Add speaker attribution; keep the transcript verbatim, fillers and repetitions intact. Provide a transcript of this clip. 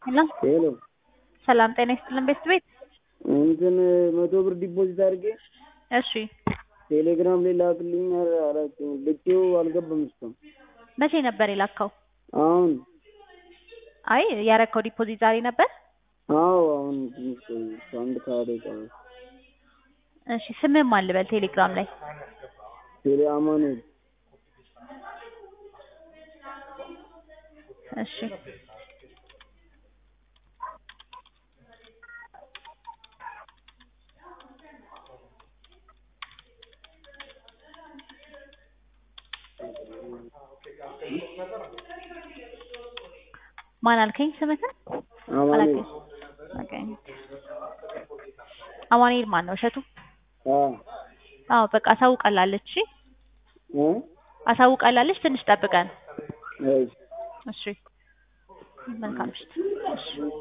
Speaker 1: ሄሎ
Speaker 2: ሄሎ
Speaker 1: ሰላም ጤና ይስጥልን ቤት ቤት
Speaker 2: እንትን መቶ ብር ዲፖዚት አድርጌ
Speaker 1: እሺ
Speaker 2: ቴሌግራም ላይ ላክልኝ አላችሁ ልኬው አልገባም እስካሁን
Speaker 1: መቼ ነበር የላከው
Speaker 2: አሁን
Speaker 1: አይ ያረከው ዲፖዚት ዛሬ ነበር
Speaker 2: አዎ አሁን ትንሽ አንድ ካሬ ቀረ
Speaker 1: እሺ ስምህ ማን ልበል ቴሌግራም ላይ
Speaker 2: ቴሌ አማኑኤል
Speaker 1: እሺ ማን አልከኝ ስምህ
Speaker 2: አማኑኤል
Speaker 1: ኦኬ አማኑኤል ማን ነው እሸቱ
Speaker 2: አዎ
Speaker 1: አዎ በቃ አሳውቃላለች እሺ
Speaker 2: እ
Speaker 1: አሳውቃላለች ትንሽ ጠብቀን
Speaker 2: እሺ
Speaker 1: እሺ መልካም ምሽት እሺ